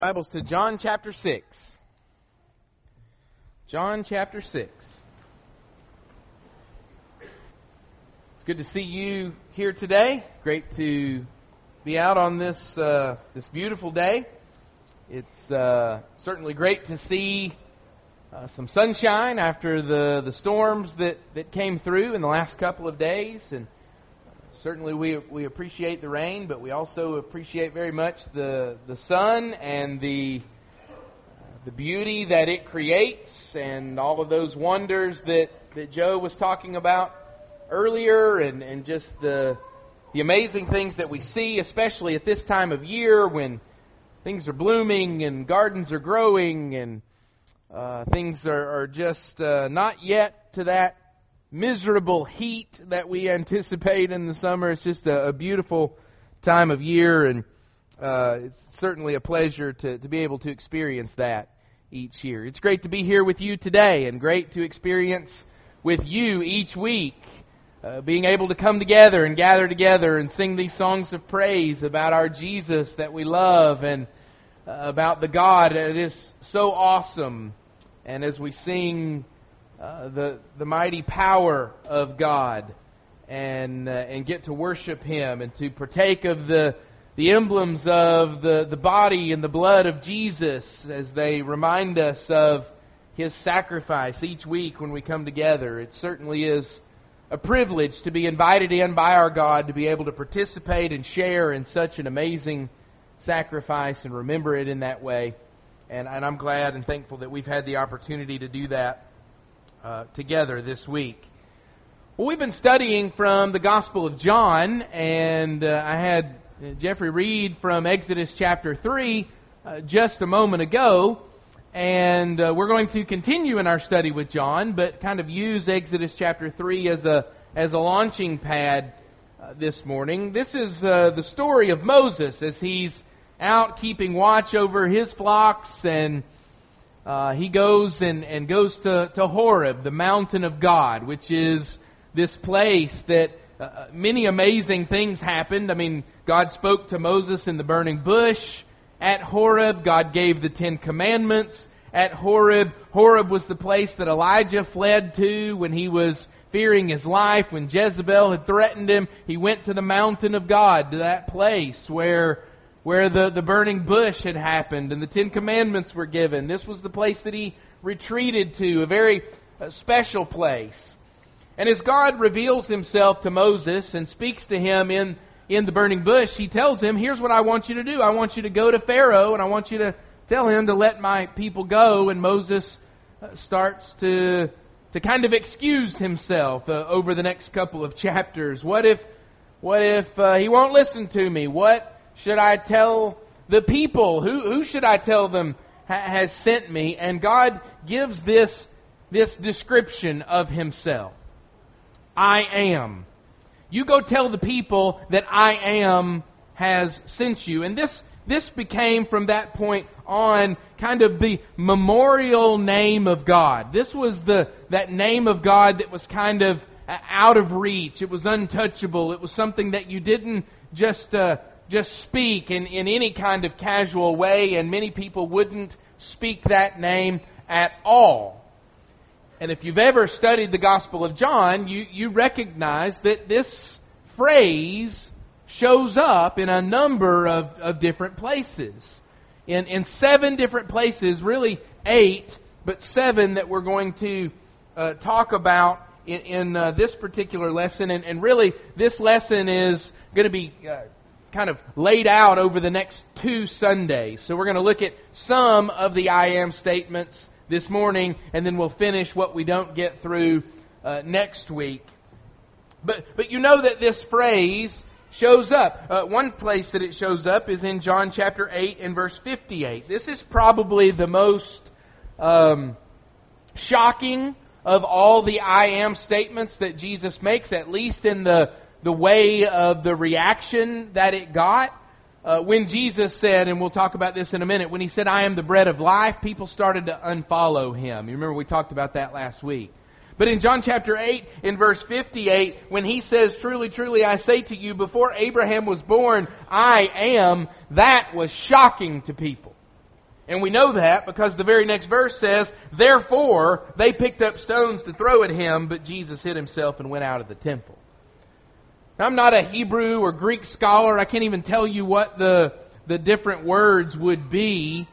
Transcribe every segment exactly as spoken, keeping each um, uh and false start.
Bibles to John chapter six. John chapter six. It's good to see you here today. Great to be out on this uh, this beautiful day. It's uh, certainly great to see uh, some sunshine after the, the storms that, that came through in the last couple of days. And certainly we we appreciate the rain, but we also appreciate very much the the sun and the uh, the beauty that it creates and all of those wonders that, that Joe was talking about earlier, and, and just the the amazing things that we see, especially at this time of year when things are blooming and gardens are growing and uh, things are, are just uh, not yet to that miserable heat that we anticipate in the summer. It's just a, a beautiful time of year, and uh, it's certainly a pleasure to, to be able to experience that each year. It's great to be here with you today, and great to experience with you each week, uh, being able to come together and gather together and sing these songs of praise about our Jesus that we love, and uh, about the God that is so awesome. And as we sing Uh, the the mighty power of God, and uh, and get to worship Him and to partake of the the emblems of the, the body and the blood of Jesus as they remind us of His sacrifice each week when we come together. It certainly is a privilege to be invited in by our God to be able to participate and share in such an amazing sacrifice and remember it in that way. And, and I'm glad and thankful that we've had the opportunity to do that Uh, together this week. Well, we've been studying from the Gospel of John, and uh, I had Jeffrey read from Exodus chapter three uh, just a moment ago, and uh, we're going to continue in our study with John, but kind of use Exodus chapter three as a as a launching pad uh, this morning. This is uh, the story of Moses as he's out keeping watch over his flocks, and Uh, he goes and, and goes to, to Horeb, the mountain of God, which is this place that uh, many amazing things happened. I mean, God spoke to Moses in the burning bush at Horeb. God gave the Ten Commandments at Horeb. Horeb was the place that Elijah fled to when he was fearing his life. When Jezebel had threatened him, he went to the mountain of God, to that place where where the, the burning bush had happened and the Ten Commandments were given. This was the place that he retreated to, a very uh, special place. And as God reveals Himself to Moses and speaks to him in, in the burning bush, He tells him, here's what I want you to do. I want you to go to Pharaoh, and I want you to tell him to let my people go. And Moses uh, starts to, to kind of excuse himself uh, over the next couple of chapters. What if, what if uh, he won't listen to me? What should I tell the people? Who who should I tell them ha- has sent me? And God gives this, this description of Himself. I am. You go tell the people that I am has sent you. And this this became from that point on kind of the memorial name of God. This was the that name of God that was kind of out of reach. It was untouchable. It was something that you didn't just Uh, just speak in, in any kind of casual way, and many people wouldn't speak that name at all. And if you've ever studied the Gospel of John, you, you recognize that this phrase shows up in a number of, of different places. In, in seven different places, really eight, but seven that we're going to uh, talk about in, in uh, this particular lesson. And, and really, this lesson is going to be Uh, kind of laid out over the next two Sundays. So we're going to look at some of the I am statements this morning, and then we'll finish what we don't get through uh, next week. But but you know that this phrase shows up. Uh, one place that it shows up is in John chapter eight and verse fifty-eight. This is probably the most um, shocking of all the I am statements that Jesus makes, at least in the the way of the reaction that it got. Uh, when Jesus said, and we'll talk about this in a minute, when He said, I am the bread of life, people started to unfollow Him. You remember we talked about that last week. But in John chapter eight, in verse fifty-eight, when He says, truly, truly, I say to you, before Abraham was born, I am, that was shocking to people. And we know that because the very next verse says, therefore they picked up stones to throw at him, but Jesus hid himself and went out of the temple. Now, I'm not a Hebrew or Greek scholar. I can't even tell you what the, the different words would be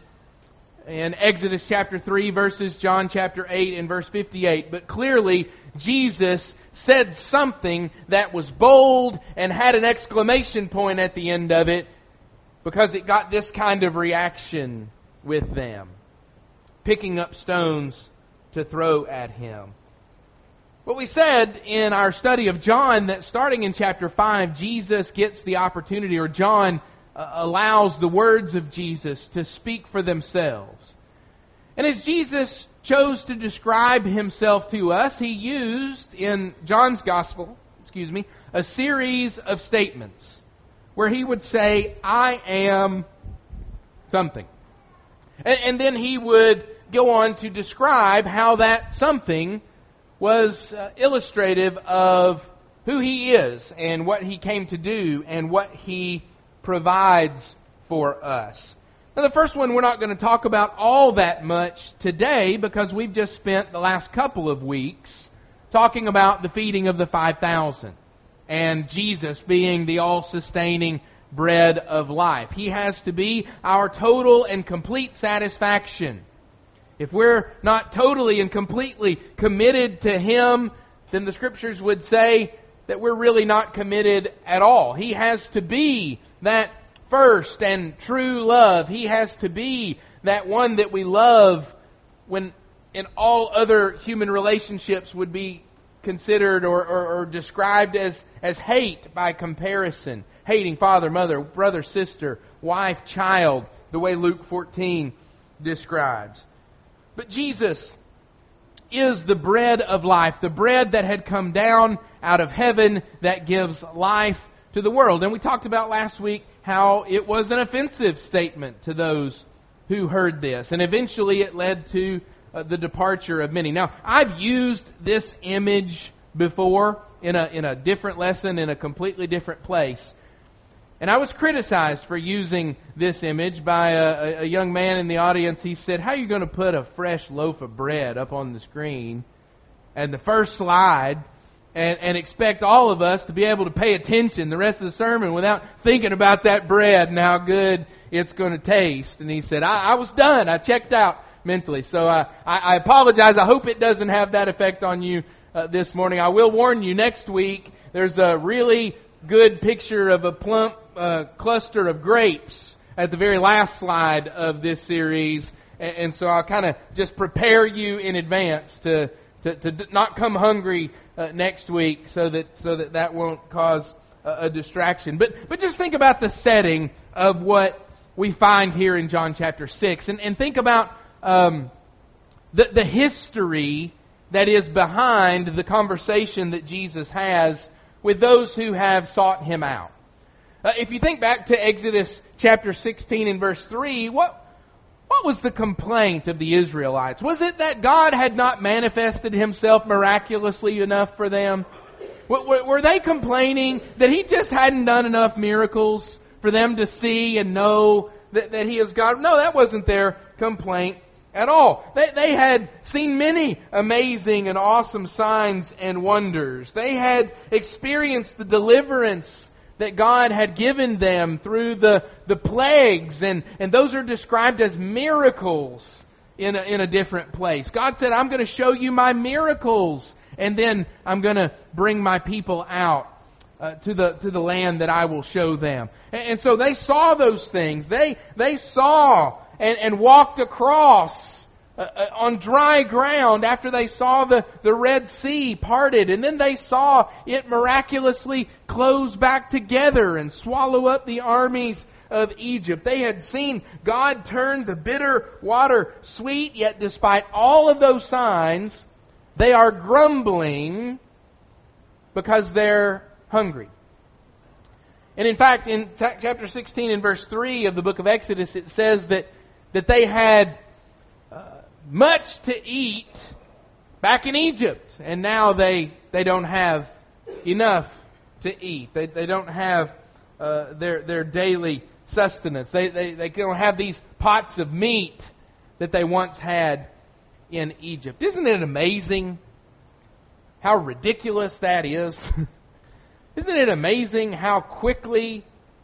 in Exodus chapter three versus John chapter eight and verse fifty-eight. But clearly, Jesus said something that was bold and had an exclamation point at the end of it because it got this kind of reaction with them, picking up stones to throw at him. Well, we said in our study of John that starting in chapter five, Jesus gets the opportunity, or John uh, allows the words of Jesus to speak for themselves. And as Jesus chose to describe himself to us, he used in John's gospel, excuse me, a series of statements where he would say, I am something. And, and then he would go on to describe how that something was uh, illustrative of who he is and what he came to do and what he provides for us. Now, the first one we're not going to talk about all that much today because we've just spent the last couple of weeks talking about the feeding of the five thousand and Jesus being the all-sustaining bread of life. He has to be our total and complete satisfaction. If we're not totally and completely committed to Him, then the Scriptures would say that we're really not committed at all. He has to be that first and true love. He has to be that one that we love when in all other human relationships would be considered or, or, or described as, as hate by comparison. Hating father, mother, brother, sister, wife, child, the way Luke fourteen describes. But Jesus is the bread of life, the bread that had come down out of heaven that gives life to the world. And we talked about last week how it was an offensive statement to those who heard this. And eventually it led to uh, the departure of many. Now, I've used this image before in a, in a different lesson, in a completely different place. And I was criticized for using this image by a, a young man in the audience. He said, how are you going to put a fresh loaf of bread up on the screen and the first slide and, and expect all of us to be able to pay attention the rest of the sermon without thinking about that bread and how good it's going to taste? And he said, I, I was done. I checked out mentally. So uh, I, I apologize. I hope it doesn't have that effect on you uh, this morning. I will warn you, next week there's a really good picture of a plump uh, cluster of grapes at the very last slide of this series. And, and so I'll kind of just prepare you in advance to, to, to not come hungry uh, next week so that so that, that won't cause a, a distraction. But but just think about the setting of what we find here in John chapter six. And, and think about um, the, the history that is behind the conversation that Jesus has with those who have sought Him out. Uh, if you think back to Exodus chapter sixteen and verse three, what what was the complaint of the Israelites? Was it that God had not manifested Himself miraculously enough for them? W- were they complaining that He just hadn't done enough miracles for them to see and know that, that He is God? No, that wasn't their complaint at all. They, they had seen many amazing and awesome signs and wonders. They had experienced the deliverance that God had given them through the, the plagues, and, and those are described as miracles in a, in a different place. God said, I'm going to show you my miracles, and then I'm going to bring my people out uh, to the to the land that I will show them. And, and so they saw those things. They they saw and, and walked across uh, uh, on dry ground after they saw the, the Red Sea parted. And then they saw it miraculously close back together and swallow up the armies of Egypt. They had seen God turn the bitter water sweet, yet despite all of those signs, they are grumbling because they're hungry. And in fact, in chapter sixteen and verse three of the book of Exodus, it says that, that they had uh, much to eat back in Egypt, and now they they don't have enough to eat. They they don't have uh, their their daily sustenance. They, they they don't have these pots of meat that they once had in Egypt. Isn't it amazing how ridiculous that is? Isn't it amazing how quickly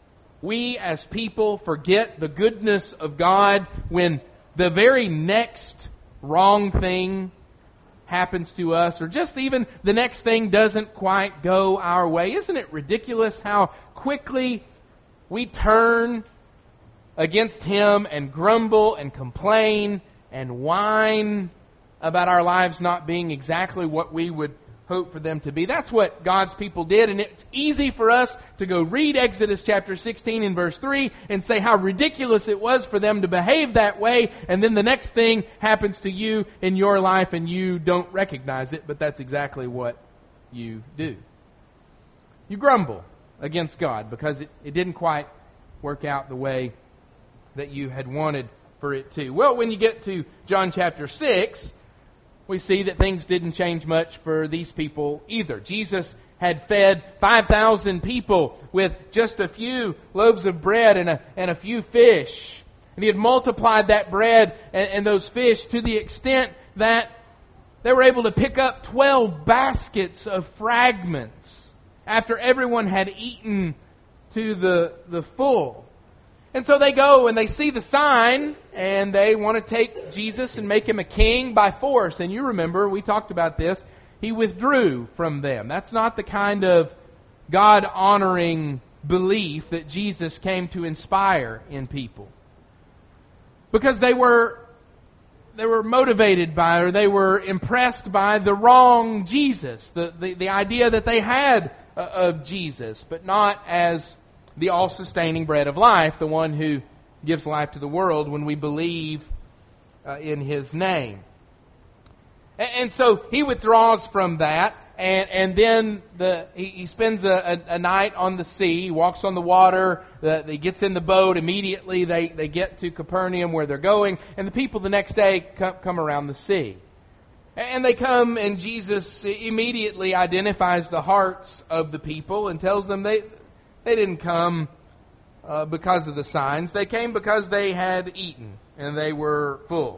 we as people forget the goodness of God when the very next wrong thing happens to us, or just even the next thing doesn't quite go our way? Isn't it ridiculous how quickly we turn against Him and grumble and complain and whine about our lives not being exactly what we would hope for them to be? That's what God's people did, and it's easy for us to go read Exodus chapter sixteen and verse three and say how ridiculous it was for them to behave that way, and then the next thing happens to you in your life and you don't recognize it, but that's exactly what you do. You grumble against God because it, it didn't quite work out the way that you had wanted for it to. Well, when you get to John chapter six, we see that things didn't change much for these people either. Jesus had fed five thousand people with just a few loaves of bread and a, and a few fish. And He had multiplied that bread and, and those fish to the extent that they were able to pick up twelve baskets of fragments after everyone had eaten to the, the full. And so they go and they see the sign and they want to take Jesus and make Him a king by force. And you remember, we talked about this, He withdrew from them. That's not the kind of God-honoring belief that Jesus came to inspire in people. Because they were, they were motivated by, or they were impressed by the wrong Jesus. The, the, the idea that they had uh, of Jesus, but not as the all-sustaining bread of life, the one who gives life to the world when we believe uh, in His name. And, and so He withdraws from that, and, and then the, he, he spends a, a, a night on the sea, he walks on the water, the, he gets in the boat, immediately they, they get to Capernaum where they're going, and the people the next day come, come around the sea. And they come, and Jesus immediately identifies the hearts of the people and tells them they... They didn't come uh, because of the signs. They came because they had eaten and they were full.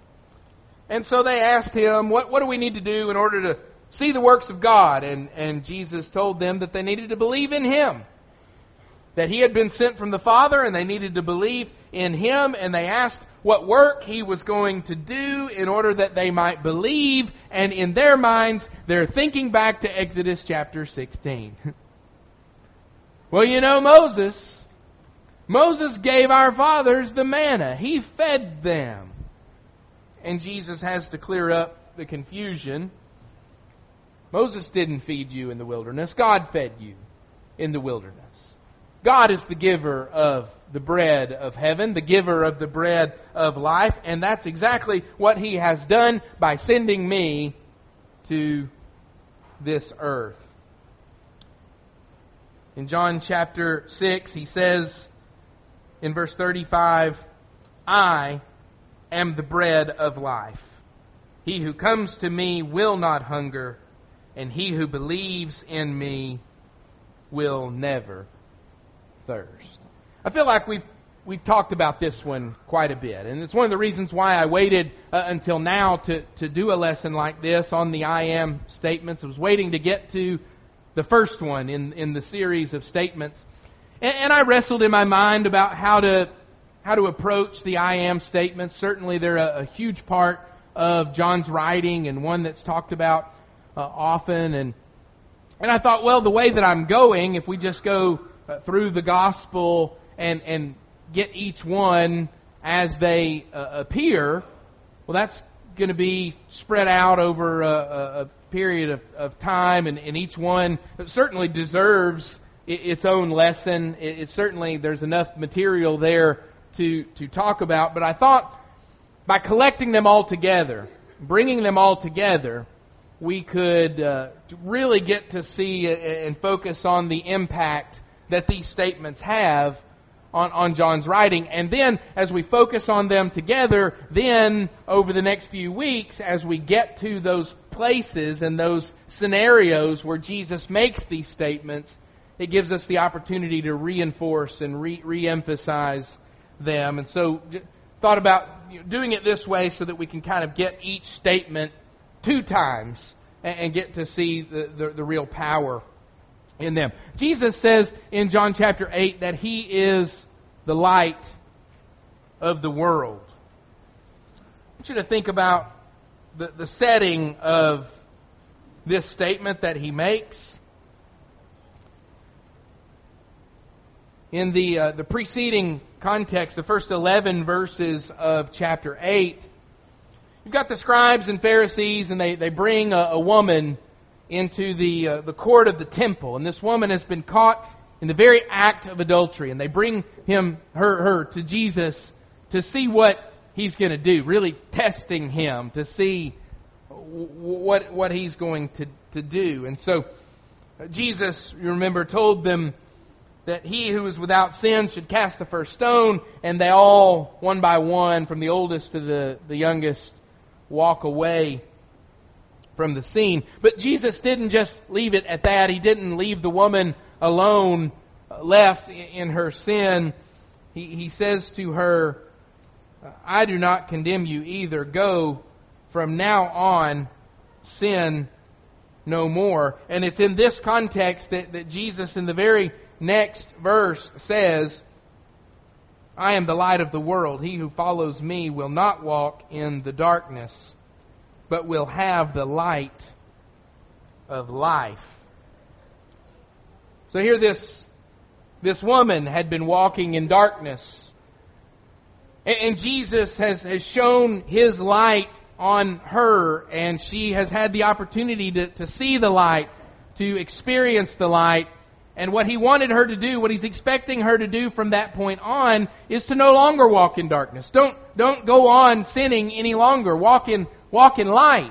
And so they asked Him, what, what do we need to do in order to see the works of God? And, and Jesus told them that they needed to believe in Him. That He had been sent from the Father and they needed to believe in Him. And they asked what work He was going to do in order that they might believe. And in their minds, they're thinking back to Exodus chapter sixteen. Well, you know Moses. Moses gave our fathers the manna. He fed them. And Jesus has to clear up the confusion. Moses didn't feed you in the wilderness. God fed you in the wilderness. God is the giver of the bread of heaven, the giver of the bread of life, and that's exactly what He has done by sending me to this earth. In John chapter six, He says in verse thirty-five, I am the bread of life. He who comes to me will not hunger, and he who believes in me will never thirst. I feel like we've we've talked about this one quite a bit, and it's one of the reasons why I waited uh, until now to, to do a lesson like this on the I am statements. I was waiting to get to the first one in, in the series of statements. And, and I wrestled in my mind about how to how to approach the I am statements. Certainly they're a, a huge part of John's writing and one that's talked about uh, often. And and I thought, well, the way that I'm going, if we just go uh, through the gospel and, and get each one as they uh, appear, well, that's going to be spread out over a, a, a period of, of time, and, and each one certainly deserves its own lesson. It, it certainly, there's enough material there to, to talk about, but I thought by collecting them all together, bringing them all together, we could uh, really get to see and focus on the impact that these statements have on, on John's writing. And then, as we focus on them together, then over the next few weeks, as we get to those places and those scenarios where Jesus makes these statements, it gives us the opportunity to reinforce and re- re-emphasize them. And so, thought about you know, doing it this way so that we can kind of get each statement two times and, and get to see the, the, the real power in them. Jesus says in John chapter eight that He is the light of the world. I want you to think about the, the setting of this statement that He makes. In the uh, the preceding context, the first eleven verses of chapter eight, you've got the scribes and Pharisees, and they, they bring a, a woman into the uh, the court of the temple, and this woman has been caught in the very act of adultery, and they bring him her her to Jesus to see what He's going to do, really testing Him to see what what He's going to to do. And so Jesus, you remember, told them that he who is without sin should cast the first stone, and they all, one by one, from the oldest to the, the youngest, walk away from the scene. But Jesus didn't just leave it at that. He didn't leave the woman alone, left in her sin. He, he says to her, I do not condemn you either. Go, from now on, sin no more. And it's in this context that, that Jesus, in the very next verse, says, I am the light of the world. He who follows me will not walk in the darkness, but will have the light of life. So here this, this woman had been walking in darkness. And, and Jesus has, has shown His light on her, and she has had the opportunity to, to see the light, to experience the light. And what He wanted her to do, what He's expecting her to do from that point on, is to no longer walk in darkness. Don't, don't go on sinning any longer. Walk in, walk in light.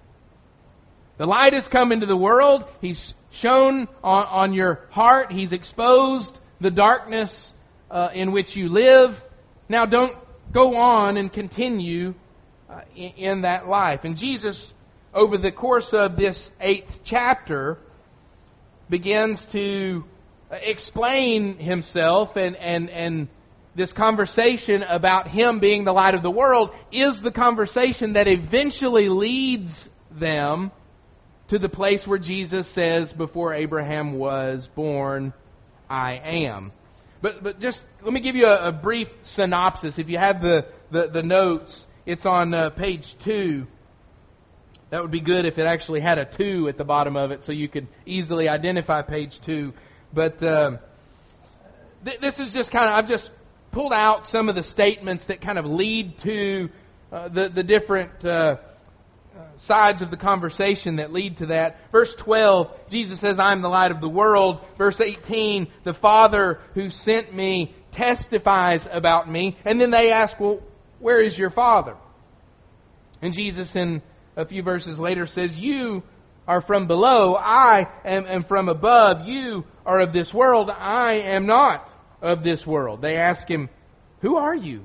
The light has come into the world. He's shone on, on your heart. He's exposed the darkness uh, in which you live. Now don't go on and continue uh, in, in that life. And Jesus, over the course of this eighth chapter, begins to explain Himself, and, and, and this conversation about Him being the light of the world is the conversation that eventually leads them to the place where Jesus says, before Abraham was born, I am. But but just let me give you a, a brief synopsis. If you have the, the, the notes, it's on uh, page two. That would be good if it actually had a two at the bottom of it so you could easily identify page two. But uh, th- this is just kind of, I've just pulled out some of the statements that kind of lead to uh, the, the different uh, sides of the conversation that lead to that. Verse twelve, Jesus says, I am the light of the world. Verse eighteen, the Father who sent me testifies about me. And then they ask, well, where is your Father? And Jesus, in a few verses later, says, you are from below, I am, am from above. You are of this world, I am not of this world. They ask Him, who are you?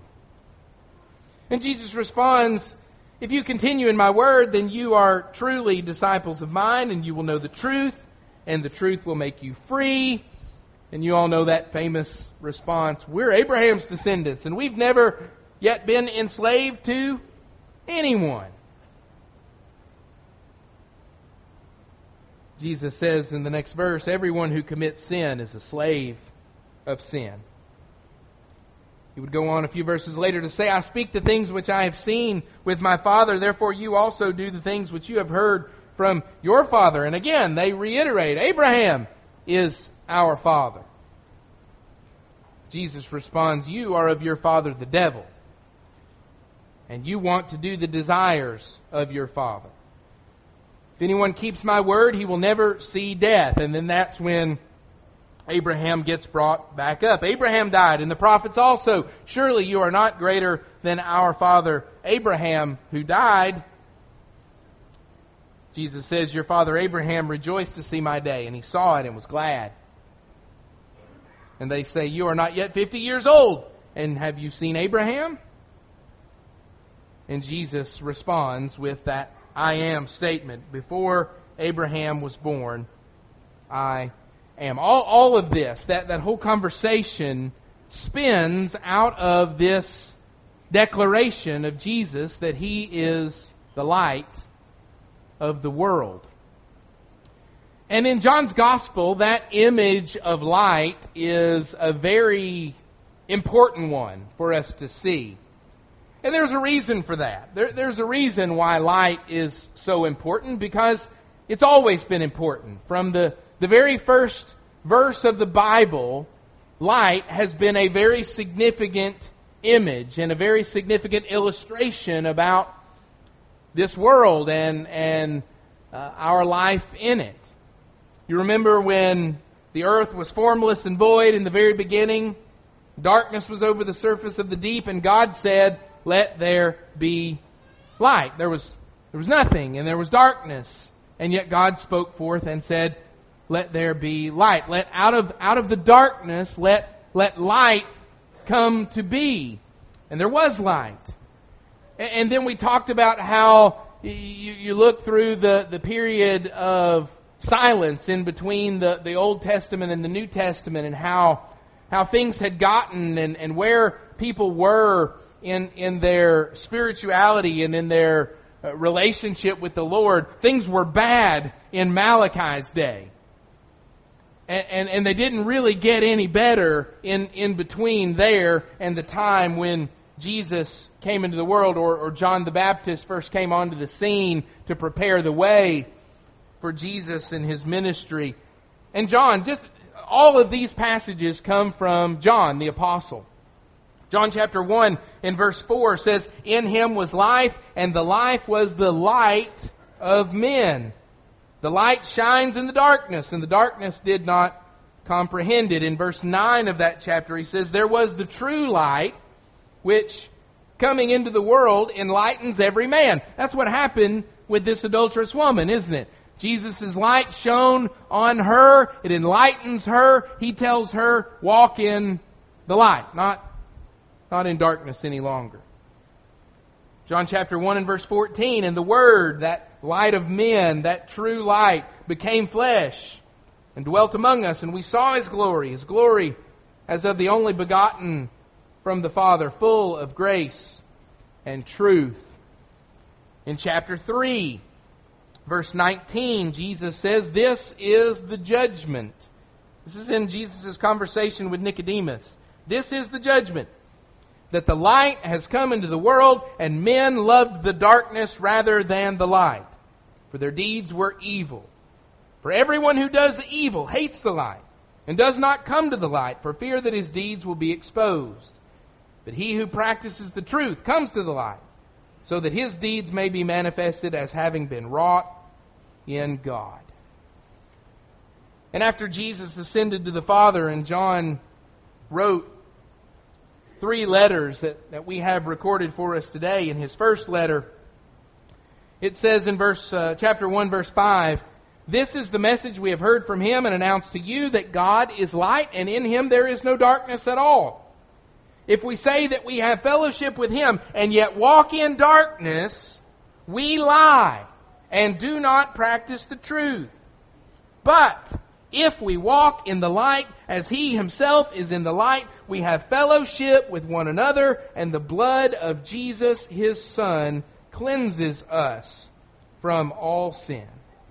And Jesus responds, if you continue in my word, then you are truly disciples of mine, and you will know the truth, and the truth will make you free. And you all know that famous response, we're Abraham's descendants, and we've never yet been enslaved to anyone. Jesus says in the next verse, everyone who commits sin is a slave of sin. He would go on a few verses later to say, I speak the things which I have seen with my Father, therefore you also do the things which you have heard from your father. And again, they reiterate, Abraham is our father. Jesus responds, you are of your father the devil, and you want to do the desires of your father. If anyone keeps my word, he will never see death. And then that's when Abraham gets brought back up. Abraham died, and the prophets also. Surely you are not greater than our father Abraham, who died. Jesus says, your father Abraham rejoiced to see my day, and he saw it and was glad. And they say, you are not yet fifty years old, and have you seen Abraham? And Jesus responds with that I am statement. Before Abraham was born, I am. All, all of this, that, that whole conversation spins out of this declaration of Jesus that He is the light of the world. And in John's Gospel, that image of light is a very important one for us to see. And there's a reason for that. There, there's a reason why light is so important, because it's always been important. From the, the very first verse of the Bible, light has been a very significant image and a very significant illustration about this world and, and uh, our life in it. You remember when the earth was formless and void in the very beginning, darkness was over the surface of the deep, and God said, "Let there be light." There was there was nothing, and there was darkness, and yet God spoke forth and said, "Let there be light." Let out of out of the darkness, let let light come to be, and there was light. And, and then we talked about how you, you look through the the period of silence in between the, the Old Testament and the New Testament, and how how things had gotten and, and where people were in in their spirituality and in their uh, relationship with the Lord. Things were bad in Malachi's day. And, and, and they didn't really get any better in, in between there and the time when Jesus came into the world, or, or John the Baptist first came onto the scene to prepare the way for Jesus and His ministry. And John, just all of these passages come from John the Apostle. John chapter one in verse four says, "In Him was life, and the life was the light of men. The light shines in the darkness, and the darkness did not comprehend it." In verse nine of that chapter he says, "There was the true light, which coming into the world enlightens every man." That's what happened with this adulterous woman, isn't it? Jesus' light shone on her. It enlightens her. He tells her, walk in the light, not, not in darkness any longer. John chapter one and verse fourteen, "And the Word, that light of men, that true light, became flesh and dwelt among us, and we saw His glory, His glory as of the only begotten from the Father, full of grace and truth." In chapter three, verse nineteen, Jesus says, "This is the judgment." This is in Jesus' conversation with Nicodemus. "This is the judgment, that the light has come into the world, and men loved the darkness rather than the light, for their deeds were evil. For everyone who does evil hates the light, and does not come to the light, for fear that his deeds will be exposed. But he who practices the truth comes to the light, so that his deeds may be manifested as having been wrought in God." And after Jesus ascended to the Father, and John wrote three letters that, that we have recorded for us today. In his first letter, it says in verse uh, chapter one, verse five, "This is the message we have heard from Him and announced to you, that God is light, and in Him there is no darkness at all. If we say that we have fellowship with Him and yet walk in darkness, we lie and do not practice the truth. But if we walk in the light as He Himself is in the light, we have fellowship with one another, and the blood of Jesus, His Son, cleanses us from all sin."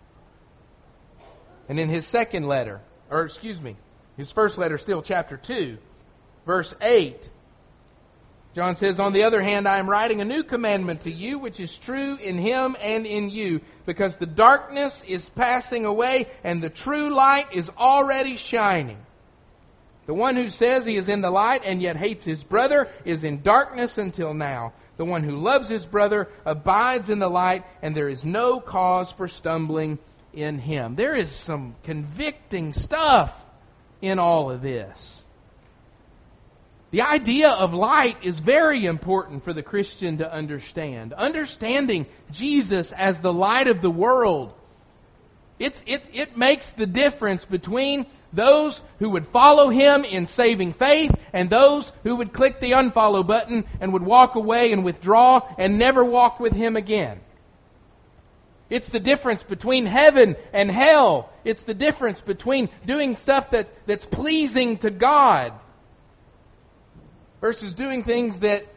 And in his second letter, or excuse me, his first letter, still chapter two, verse eight, John says, "On the other hand, I am writing a new commandment to you, which is true in Him and in you, because the darkness is passing away, and the true light is already shining. The one who says he is in the light and yet hates his brother is in darkness until now. The one who loves his brother abides in the light, and there is no cause for stumbling in him." There is some convicting stuff in all of this. The idea of light is very important for the Christian to understand. Understanding Jesus as the light of the world, it's, it, it makes the difference between those who would follow Him in saving faith and those who would click the unfollow button and would walk away and withdraw and never walk with Him again. It's the difference between heaven and hell. It's the difference between doing stuff that, that's pleasing to God versus doing things that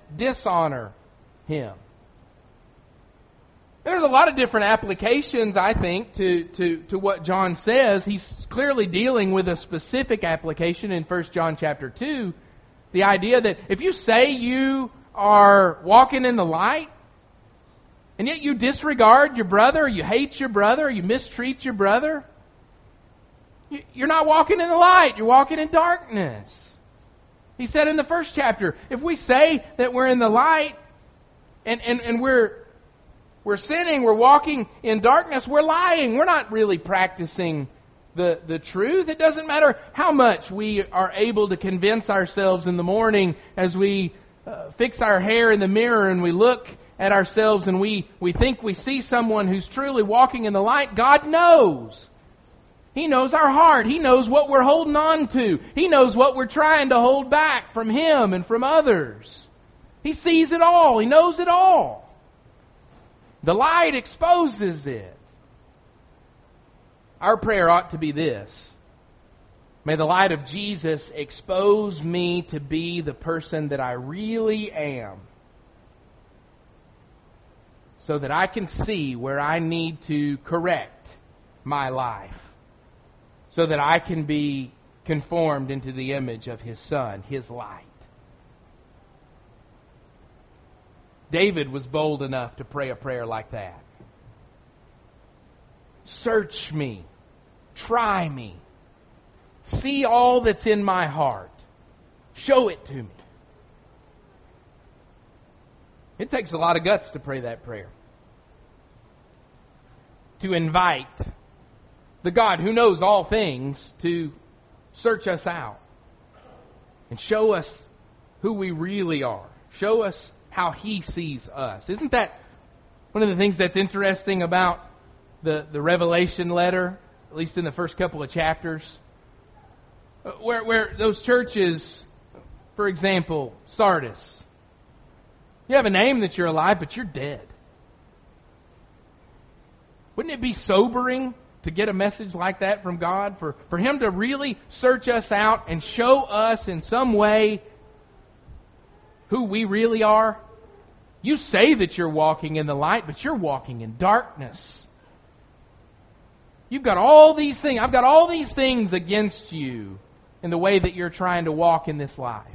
dishonor Him. There's a lot of different applications, I think, to, to, to what John says. He's clearly dealing with a specific application in First John chapter two. The idea that if you say you are walking in the light, and yet you disregard your brother, or you hate your brother, or you mistreat your brother, you're not walking in the light, you're walking in darkness. He said in the first chapter, if we say that we're in the light, and, and, and we're We're sinning, we're walking in darkness, we're lying. We're not really practicing the, the truth. It doesn't matter how much we are able to convince ourselves in the morning as we uh, fix our hair in the mirror and we look at ourselves and we, we think we see someone who's truly walking in the light. God knows. He knows our heart. He knows what we're holding on to. He knows what we're trying to hold back from Him and from others. He sees it all. He knows it all. The light exposes it. Our prayer ought to be this: may the light of Jesus expose me to be the person that I really am, so that I can see where I need to correct my life, so that I can be conformed into the image of His Son, His light. David was bold enough to pray a prayer like that. Search me, try me, see all that's in my heart, show it to me. It takes a lot of guts to pray that prayer. To invite the God who knows all things to search us out and show us who we really are. Show us how He sees us. Isn't that one of the things that's interesting about the, the Revelation letter, at least in the first couple of chapters? Where, where those churches, for example, Sardis, you have a name that you're alive, but you're dead. Wouldn't it be sobering to get a message like that from God? For, for Him to really search us out and show us in some way who we really are? You say that you're walking in the light, but you're walking in darkness. You've got all these things. I've got all these things against you in the way that you're trying to walk in this life.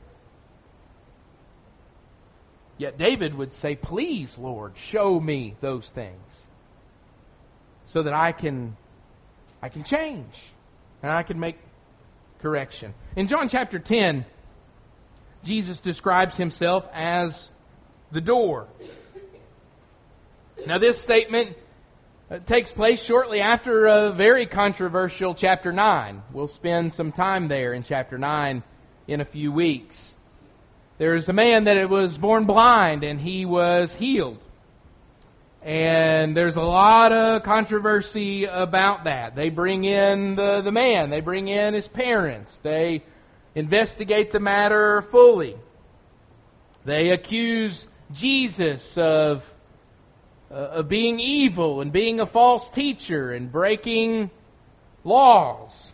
Yet David would say, please, Lord, show me those things so that I can, I can change and I can make correction. In John chapter ten, Jesus describes Himself as the door. Now this statement uh, takes place shortly after a very controversial chapter nine. We'll spend some time there in chapter nine in a few weeks. There is a man that was born blind and he was healed. And there's a lot of controversy about that. They bring in the, the man. They bring in his parents. They investigate the matter fully. They accuse Jesus of, uh, of being evil and being a false teacher and breaking laws.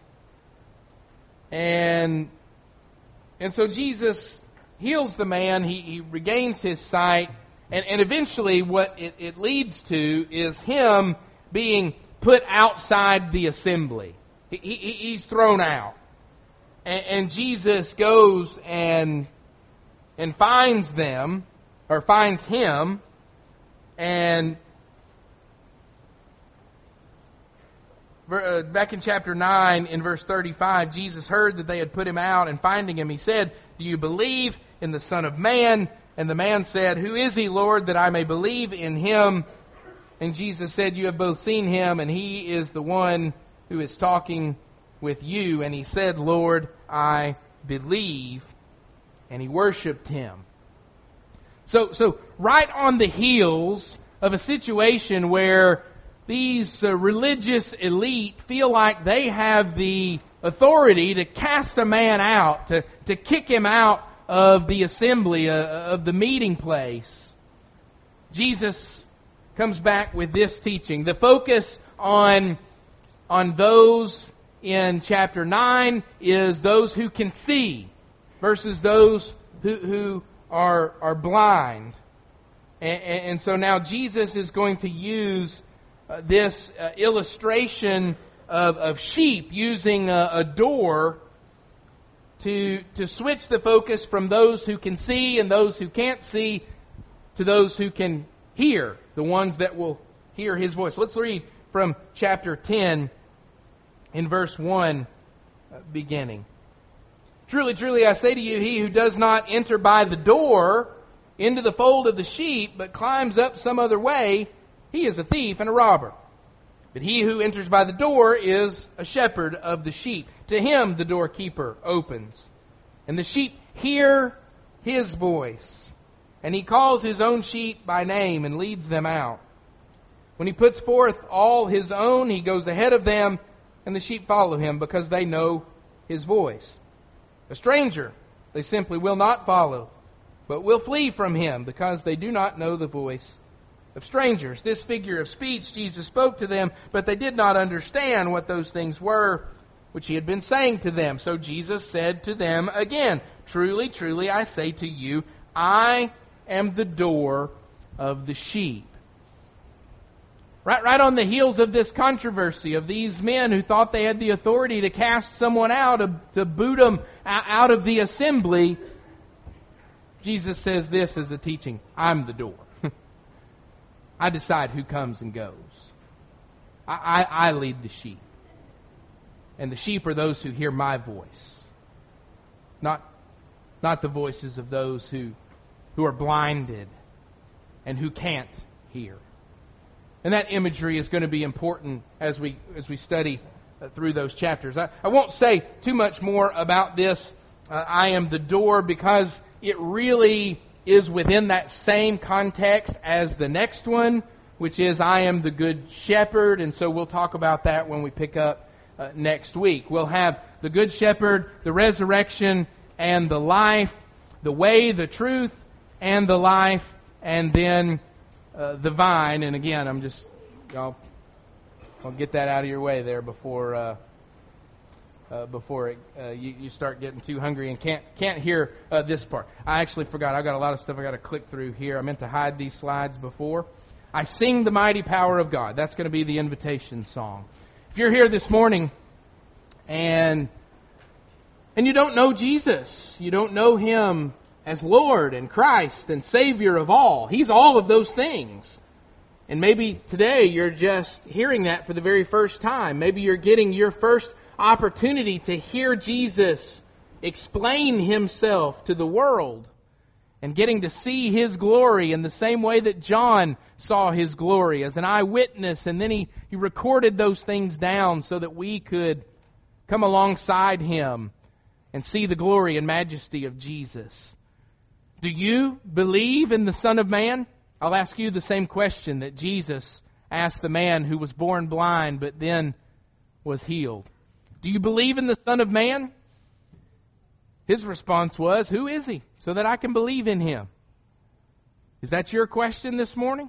And, and so Jesus heals the man. He, he regains his sight. And, and eventually what it, it leads to is him being put outside the assembly. He, he, he's thrown out. And, and Jesus goes and, and finds them, or finds him, and back in chapter nine, in verse thirty-five, Jesus heard that they had put him out, and finding him, He said, do you believe in the Son of Man? And the man said, who is He, Lord, that I may believe in Him? And Jesus said, you have both seen Him, and He is the one who is talking with you. And he said, Lord, I believe. And he worshipped Him. So, so right on the heels of a situation where these uh, religious elite feel like they have the authority to cast a man out, to, to kick him out of the assembly, uh, of the meeting place, Jesus comes back with this teaching. The focus on, on those in chapter nine is those who can see versus those who, who are, are blind. And, and so now Jesus is going to use uh, this uh, illustration of, of sheep using a, a door to, to switch the focus from those who can see and those who can't see to those who can hear, the ones that will hear His voice. Let's read from chapter ten in verse one uh, beginning. Truly, truly, I say to you, he who does not enter by the door into the fold of the sheep, but climbs up some other way, he is a thief and a robber. But he who enters by the door is a shepherd of the sheep. To him the doorkeeper opens. And the sheep hear his voice. And he calls his own sheep by name and leads them out. When he puts forth all his own, he goes ahead of them, and the sheep follow him because they know his voice. A stranger they simply will not follow, but will flee from him because they do not know the voice of strangers. This figure of speech Jesus spoke to them, but they did not understand what those things were which he had been saying to them. So Jesus said to them again, Truly, truly, I say to you, I am the door of the sheep. Right, right on the heels of this controversy of these men who thought they had the authority to cast someone out, to, to boot them out of the assembly, Jesus says this as a teaching, I'm the door. I decide who comes and goes. I, I, I lead the sheep. And the sheep are those who hear my voice. Not, not the voices of those who, who are blinded and who can't hear. And that imagery is going to be important as we as we study uh, through those chapters. I, I won't say too much more about this, uh, I am the door, because it really is within that same context as the next one, which is I am the good shepherd. And so we'll talk about that when we pick up uh, next week. We'll have the good shepherd, the resurrection, and the life, the way, the truth, and the life, and then Uh, the vine. And again, I'm just, I'll, I'll get that out of your way there before uh, uh, before it, uh, you, you start getting too hungry and can't can't hear uh, this part. I actually forgot. I've got a lot of stuff I got to click through here. I meant to hide these slides before. I sing the mighty power of God. That's going to be the invitation song. If you're here this morning and and you don't know Jesus, you don't know Him as Lord and Christ and Savior of all. He's all of those things. And maybe today you're just hearing that for the very first time. Maybe you're getting your first opportunity to hear Jesus explain Himself to the world and getting to see His glory in the same way that John saw His glory as an eyewitness. And then he, he recorded those things down so that we could come alongside Him and see the glory and majesty of Jesus. Do you believe in the Son of Man? I'll ask you the same question that Jesus asked the man who was born blind but then was healed. Do you believe in the Son of Man? His response was, who is He, so that I can believe in Him? Is that your question this morning?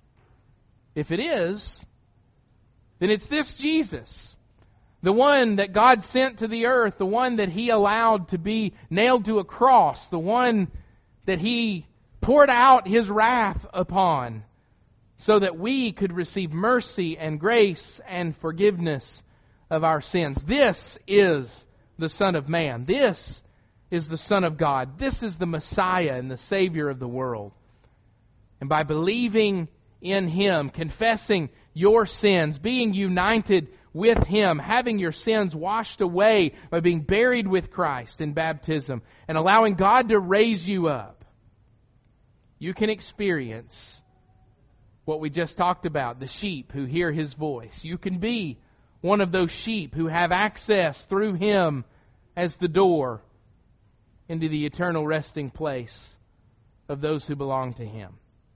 If it is, then it's this Jesus, the one that God sent to the earth, the one that He allowed to be nailed to a cross, the one that He poured out His wrath upon so that we could receive mercy and grace and forgiveness of our sins. This is the Son of Man. This is the Son of God. This is the Messiah and the Savior of the world. And by believing in Him, confessing your sins, being united with Him, having your sins washed away by being buried with Christ in baptism, and allowing God to raise you up, you can experience what we just talked about, the sheep who hear His voice. You can be one of those sheep who have access through Him as the door into the eternal resting place of those who belong to Him.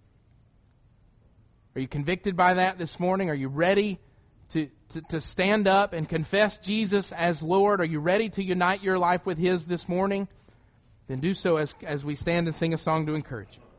Are you convicted by that this morning? Are you ready to, to, to stand up and confess Jesus as Lord? Are you ready to unite your life with His this morning? Then do so as, as we stand and sing a song to encourage you.